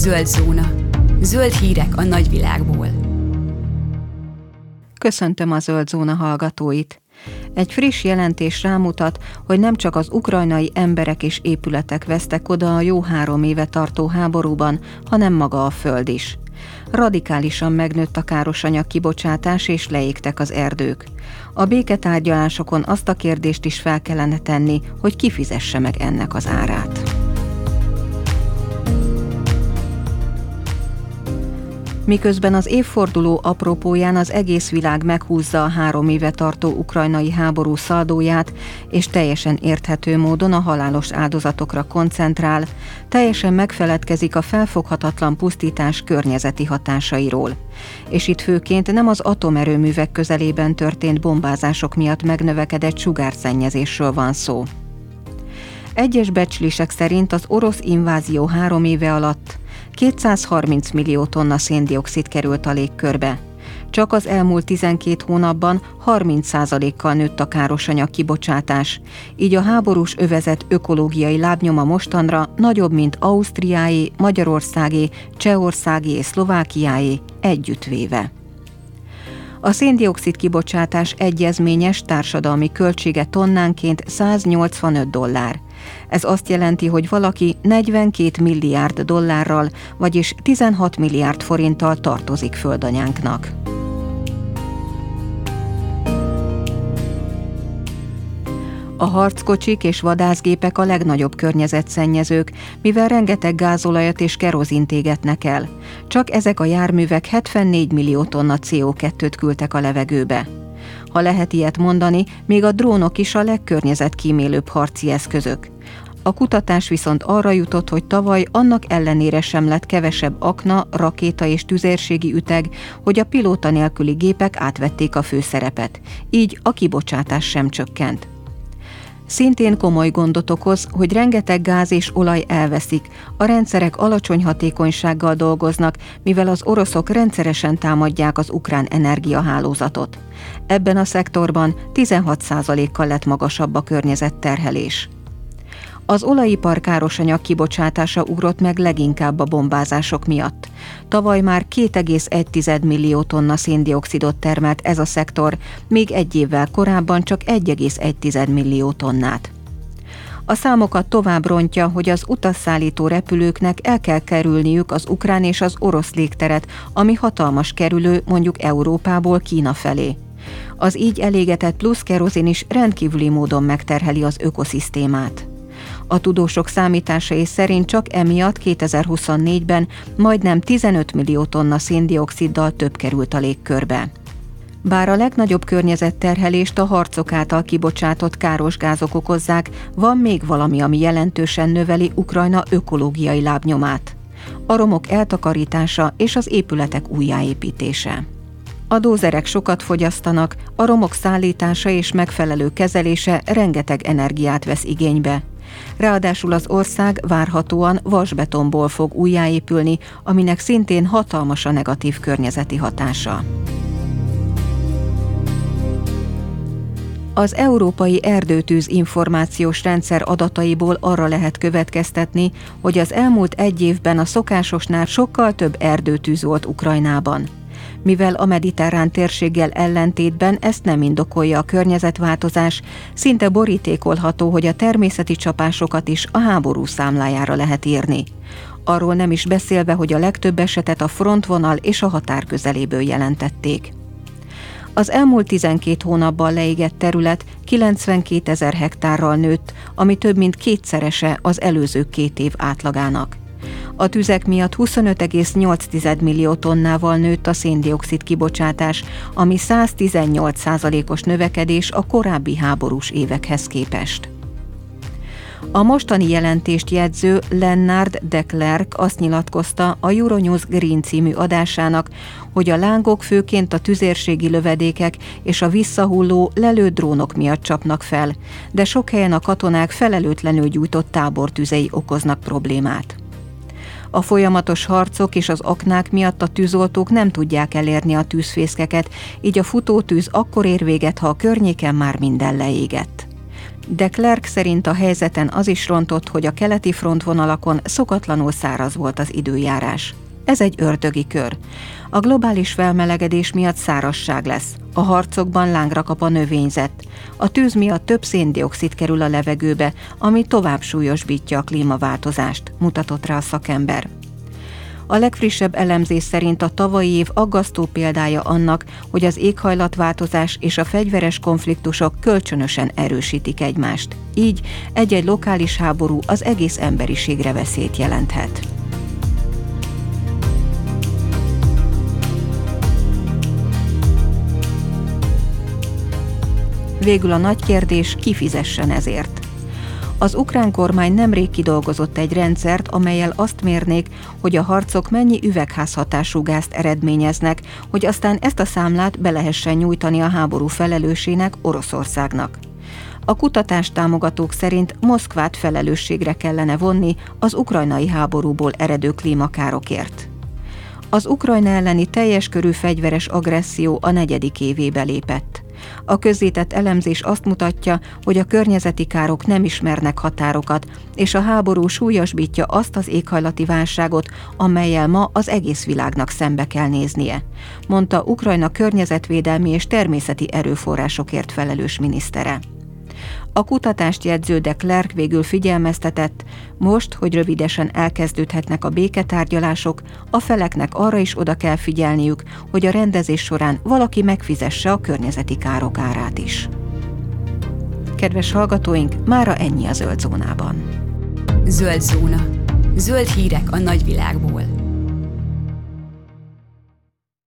Zöld zóna. Zöld hírek a nagyvilágból. Köszöntöm a Zöld Zóna hallgatóit. Egy friss jelentés rámutat, hogy nem csak az ukrajnai emberek és épületek vesztek oda a jó 3 éve tartó háborúban, hanem maga a föld is. Radikálisan megnőtt a károsanyag kibocsátás és leégtek az erdők. A béketárgyalásokon azt a kérdést is fel kellene tenni, hogy ki fizesse meg ennek az árát. Miközben az évforduló apropóján az egész világ meghúzza a 3 éve tartó ukrajnai háború szaldóját, és teljesen érthető módon a halálos áldozatokra koncentrál, teljesen megfeledkezik a felfoghatatlan pusztítás környezeti hatásairól. És itt főként nem az atomerőművek közelében történt bombázások miatt megnövekedett sugárszennyezésről van szó. Egyes becslések szerint az orosz invázió 3 éve alatt 230 millió tonna szén-dioxid került a légkörbe. Csak az elmúlt 12 hónapban 30%-kal nőtt a károsanyag kibocsátás, így a háborús övezet ökológiai lábnyoma mostanra nagyobb, mint Ausztriáé, Magyarországé, Csehországé és Szlovákiáé együttvéve. A szén-dioxid kibocsátás egyezményes társadalmi költsége tonnánként $185. Ez azt jelenti, hogy valaki 42 milliárd dollárral, vagyis 16 milliárd forinttal tartozik földanyánknak. A harckocsik és vadászgépek a legnagyobb környezetszennyezők, mivel rengeteg gázolajat és kerozint égetnek el. Csak ezek a járművek 74 millió tonna CO2-t küldtek a levegőbe. Ha lehet ilyet mondani, még a drónok is a legkörnyezetkímélőbb harci eszközök. A kutatás viszont arra jutott, hogy tavaly annak ellenére sem lett kevesebb akna, rakéta és tüzérségi üteg, hogy a pilóta nélküli gépek átvették a főszerepet. Így a kibocsátás sem csökkent. Szintén komoly gondot okoz, hogy rengeteg gáz és olaj elveszik, a rendszerek alacsony hatékonysággal dolgoznak, mivel az oroszok rendszeresen támadják az ukrán energiahálózatot. Ebben a szektorban 16%-kal lett magasabb a környezetterhelés. Az olajipar károsanyag kibocsátása ugrott meg leginkább a bombázások miatt. Tavaly már 2,1 millió tonna szén-dioxidot termelt ez a szektor, még egy évvel korábban csak 1,1 millió tonnát. A számokat tovább rontja, hogy az utasszállító repülőknek el kell kerülniük az ukrán és az orosz légteret, ami hatalmas kerülő mondjuk Európából Kína felé. Az így elégetett plusz kerozin is rendkívüli módon megterheli az ökoszisztémát. A tudósok számításai szerint csak emiatt 2024-ben majdnem 15 millió tonna szén-dioxiddal több került a légkörbe. Bár a legnagyobb környezetterhelést a harcok által kibocsátott káros gázok okozzák, van még valami, ami jelentősen növeli Ukrajna ökológiai lábnyomát. A romok eltakarítása és az épületek újjáépítése. A dózerek sokat fogyasztanak, a romok szállítása és megfelelő kezelése rengeteg energiát vesz igénybe. Ráadásul az ország várhatóan vasbetonból fog újjáépülni, aminek szintén hatalmas a negatív környezeti hatása. Az Európai Erdőtűz Információs Rendszer adataiból arra lehet következtetni, hogy az elmúlt 1 évben a szokásosnál sokkal több erdőtűz volt Ukrajnában. Mivel a mediterrán térséggel ellentétben ezt nem indokolja a környezetváltozás, szinte borítékolható, hogy a természeti csapásokat is a háború számlájára lehet írni. Arról nem is beszélve, hogy a legtöbb esetet a frontvonal és a határ közeléből jelentették. Az elmúlt 12 hónapban leégett terület 92 000 hektárral nőtt, ami több mint kétszerese az előző 2 év átlagának. A tüzek miatt 25,8 millió tonnával nőtt a szén-dioxid kibocsátás, ami 118%-os növekedés a korábbi háborús évekhez képest. A mostani jelentést jegyző Lennard de Klerk azt nyilatkozta a Euronews Green című adásának, hogy a lángok főként a tüzérségi lövedékek és a visszahulló lelőtt drónok miatt csapnak fel, de sok helyen a katonák felelőtlenül gyújtott tábortüzei okoznak problémát. A folyamatos harcok és az aknák miatt a tűzoltók nem tudják elérni a tűzfészkeket, így a futótűz akkor ér véget, ha a környéken már minden leégett. De Klerk szerint a helyzeten az is rontott, hogy a keleti frontvonalakon szokatlanul száraz volt az időjárás. Ez egy ördögi kör. A globális felmelegedés miatt szárazság lesz. A harcokban lángra kap a növényzet. A tűz miatt több szén-dioxid kerül a levegőbe, ami tovább súlyosbítja a klímaváltozást, mutatott rá a szakember. A legfrissebb elemzés szerint a tavalyi év aggasztó példája annak, hogy az éghajlatváltozás és a fegyveres konfliktusok kölcsönösen erősítik egymást. Így egy-egy lokális háború az egész emberiségre veszélyt jelenthet. Végül a nagy kérdés, ki fizessen ezért. Az ukrán kormány nemrég kidolgozott egy rendszert, amellyel azt mérnék, hogy a harcok mennyi üvegházhatású gázt eredményeznek, hogy aztán ezt a számlát be lehessen nyújtani a háború felelősének, Oroszországnak. A kutatást támogatók szerint Moszkvát felelősségre kellene vonni az ukrajnai háborúból eredő klímakárokért. Az Ukrajna elleni teljes körű fegyveres agresszió a 4. évébe lépett. A közzétett elemzés azt mutatja, hogy a környezeti károk nem ismernek határokat, és a háború súlyosbítja azt az éghajlati válságot, amellyel ma az egész világnak szembe kell néznie, mondta Ukrajna környezetvédelmi és természeti erőforrásokért felelős minisztere. A kutatást jegyző de Klerk végül figyelmeztetett, most, hogy rövidesen elkezdődhetnek a béketárgyalások, a feleknek arra is oda kell figyelniük, hogy a rendezés során valaki megfizesse a környezeti károk árát is. Kedves hallgatóink, mára ennyi a Zöld Zónában. Zöld Zóna. Zöld hírek a nagyvilágból.